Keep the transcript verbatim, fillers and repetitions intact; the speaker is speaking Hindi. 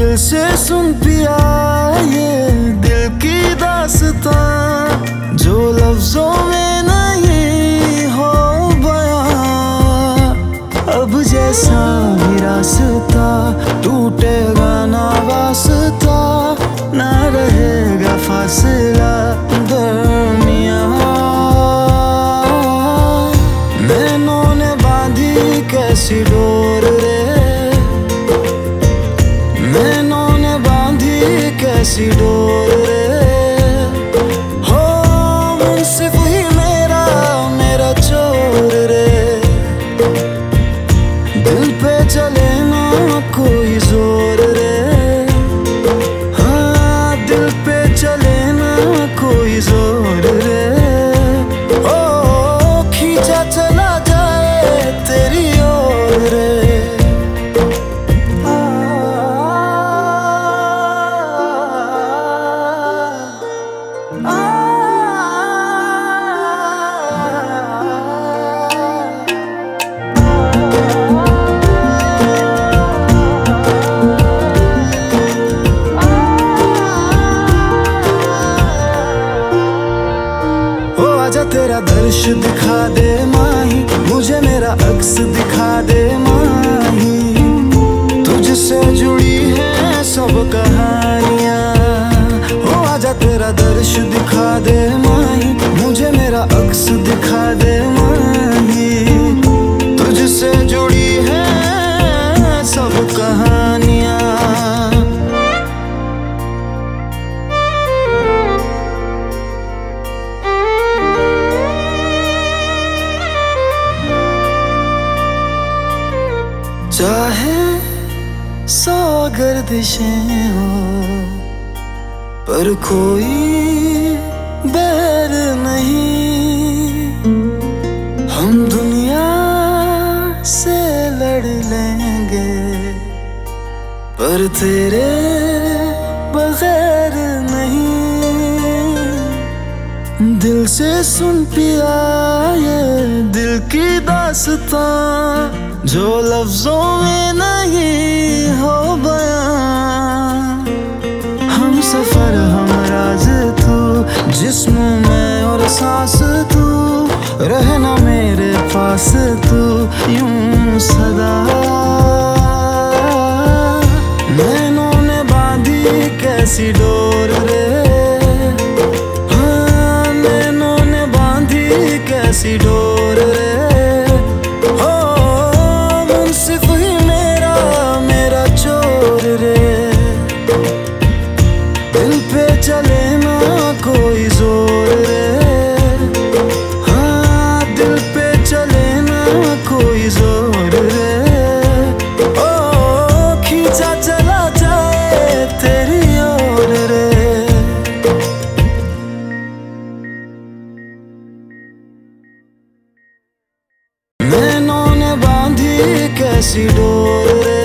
दिल से सुन पिया ये दिल की दास्तां, जो लफ्जों में नहीं हो बयां। अब जैसा भी रास्ता टूटेगा ना वास्ता, ना रहेगा फासला दरमियां। नैनों ने बांधी कैसी डोर रे, नैनों ने बांधी कैसी डोर रे। हो मुंसिफ ही मेरा मेरा चोर रे, दिल पे चले ना कोई जोर रे। हाँ दिल पे चले ना कोई जोर रे। ओ खींचा चला जाए तेरी ओर रे। आजा तेरा दर्श दिखा दे माही, मुझे मेरा अक्स दिखा दे माही। तुझसे जुड़ी है सब कहानियां। ओ आजा तेरा दर्श दिखा दे माही, मुझे मेरा अक्स दिखा दे माही। तुझसे जुड़ी है सब कहानियां। चाहे सौ गर्दिशें हो पर कोई बैर नहीं। हम दुनिया से लड़ लेंगे पर तेरे बगैर नहीं। दिल से सुन पिया ये दिल की दास्तां, जो लफ्जों में नहीं हो बयां। हम सफर हम राज तू, जिस्म में और सांस तू, रहना मेरे पास तू यूं सदा। नैनों ने बांधी कैसी डोर रे, हाँ नैनों ने बांधी कैसी डोर रे। दिल पे चले ना कोई जोर रे। हाँ दिल पे चले ना कोई जोर रे। ओ खींचा चला जाए तेरी ओर रे। नैनों ने बांधी कैसी डोर रे।